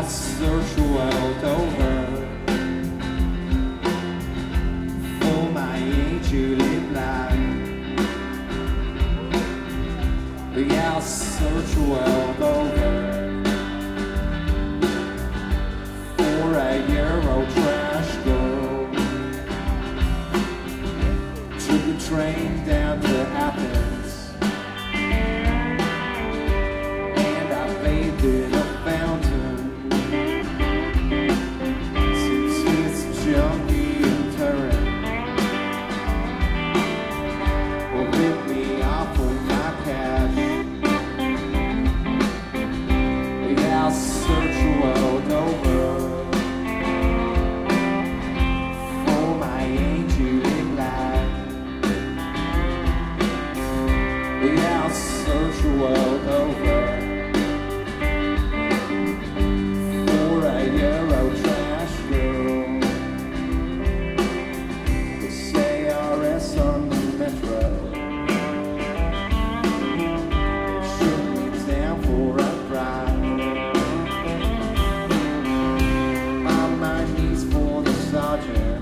search the world over for my angel in light. Yeah, I'll search the world over for a Euro trash girl. Took the train down to Athens, and I bathed in a fountain. Since it's junkie and turret, will rip me off of my cash. Yeah, I'll search the world over for my angel in light. Yeah, I'll search the world over for a Euro trash girl. The CRS on the metro, it shook me down for a ride. On my knees for the sergeant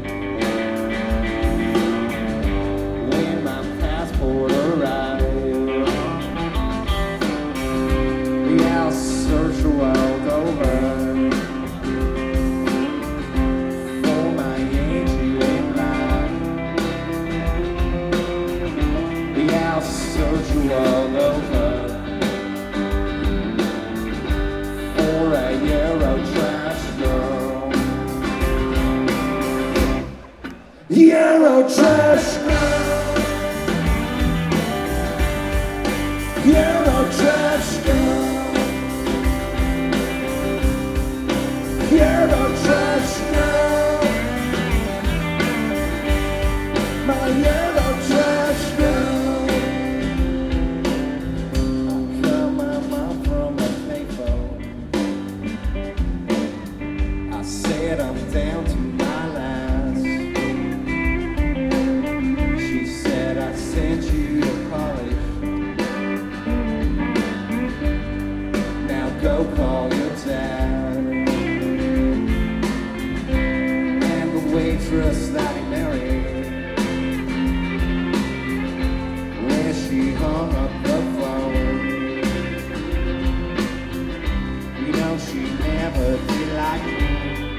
when my passport arrived. Yeah, I'll search the world over for my angel in light. Yeah, I'll search the world over for a Euro trash girl. Euro trash girl. Euro trash girl. Euro trash girl. My Euro trash girl. I cut my mouth from a payphone. I said I'm down to my last. She said I sent you to college. Now go call your dad. And the waitress that he married, when she hung up the phone, you know she never did like me,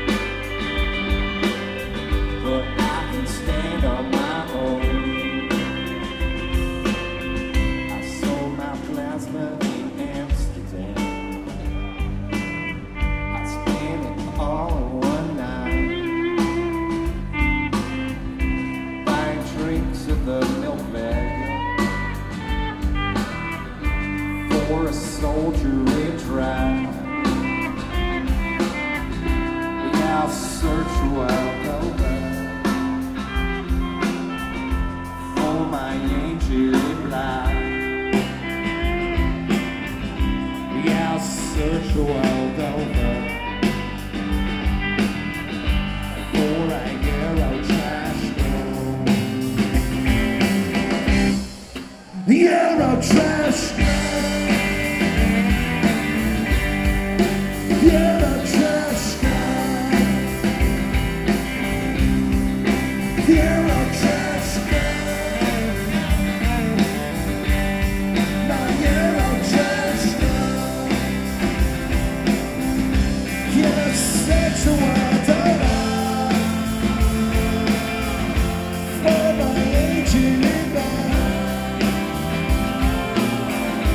but I can stand on my own. I sold my plasma in Amsterdam. I spent it all in one night, buying drinks at the milk bag for a soldier in drag. Yeah, I'll search the world over for my angel in light. Yeah, I'll search the world over for a Euro trash girl. Euro trash girl. Euro trash girl. Euro trash girl. My Euro trash girl. Yeah, search the world over for my angel in light.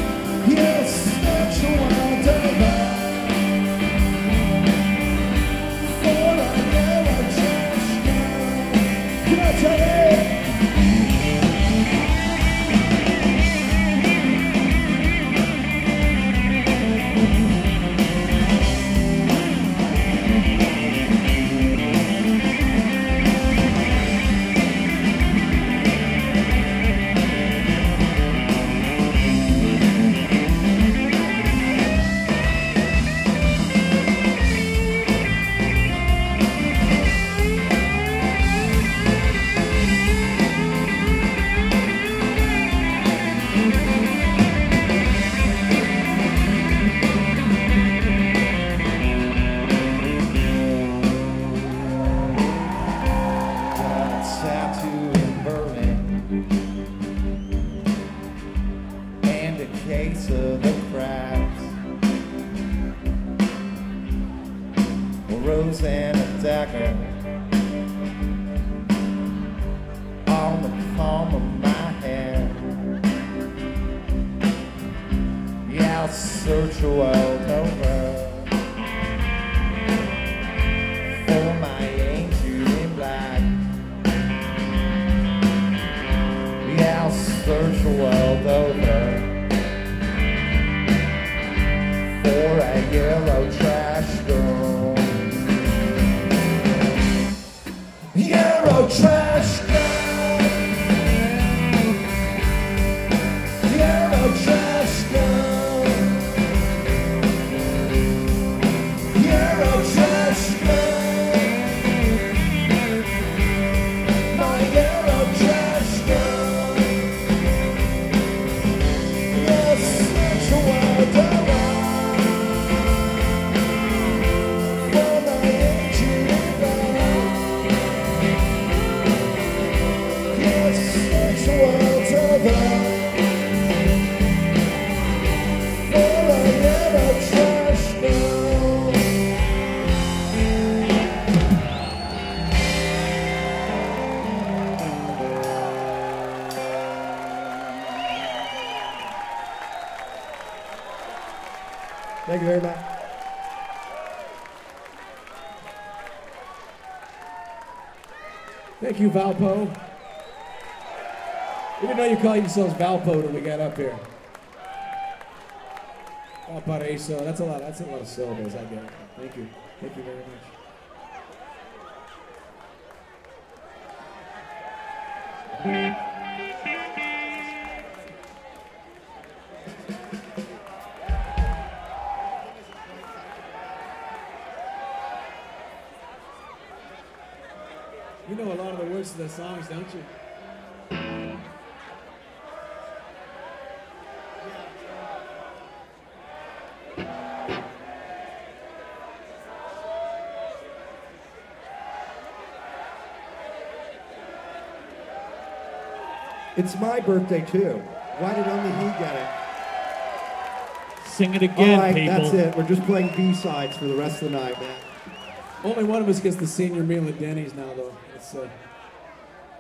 case of the cracks. A rose and a dagger on the palm of my hand. Yeah, I'll search the world over for my angel in black. Yeah, I'll search the world over for a yellow trash girl. Yellow trash girl. Yellow trash girl. Yellow trash girl. My yellow trash girl. Yes, such a wild around for my angel around. Yes, such a wild around for my yellow trash girl. Thank you very much. Thank you, Valpo. We didn't know you called yourselves Valpo till we got up here. Valparaiso. That's a lot of syllables. I get it. Thank you. Thank you very much. You know a lot of the words to the songs, don't you? It's my birthday too. Why did only he get it? Sing it again, All right, people. that's it. We're just playing B-sides for the rest of the night, man. Only one of us gets the senior meal at Denny's now, though. It's